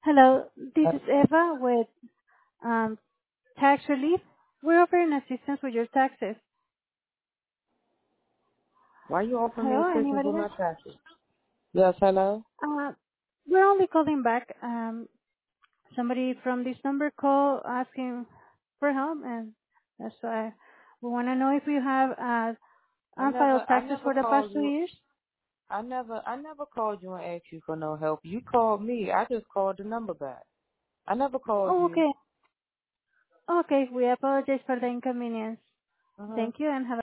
Hello, this is Eva with um, Tax Relief. We're offering assistance with your taxes. Why you offering me Hello, assistance anybody with there? my taxes? Yes, hello? Uh, we're only calling back. Somebody from this number called asking for help, and that's why we want to know if you have I unfiled never I taxes never for the past called 2 years. I never called you and asked you for no help. You called me. I just called the number back. I never called Oh, you. okay. Okay, we apologize for the inconvenience. Uh-huh. Thank you and have